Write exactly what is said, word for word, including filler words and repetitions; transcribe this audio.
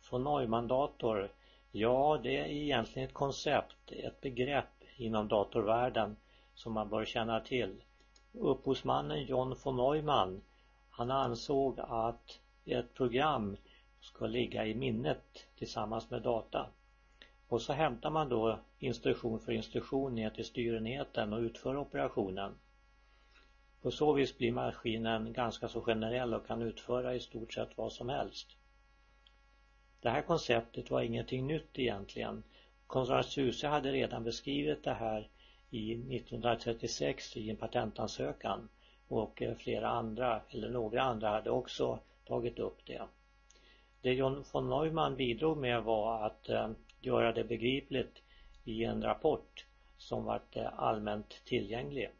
von Neumann-dator, ja, det är egentligen ett koncept, ett begrepp inom datorvärlden som man bör känna till. Upphovsmannen John von Neumann, han ansåg att ett program ska ligga i minnet tillsammans med data. Och så hämtar man då instruktion för instruktion ner till styrenheten och utför operationen. På så vis blir maskinen ganska så generell och kan utföra i stort sett vad som helst. Det här konceptet var ingenting nytt egentligen. Konrad Zuse hade redan beskrivit det här i nittonhundratrettiosex i en patentansökan, och flera andra eller några andra hade också tagit upp det. Det John von Neumann bidrog med var att eh, göra det begripligt i en rapport som var allmänt tillgänglig.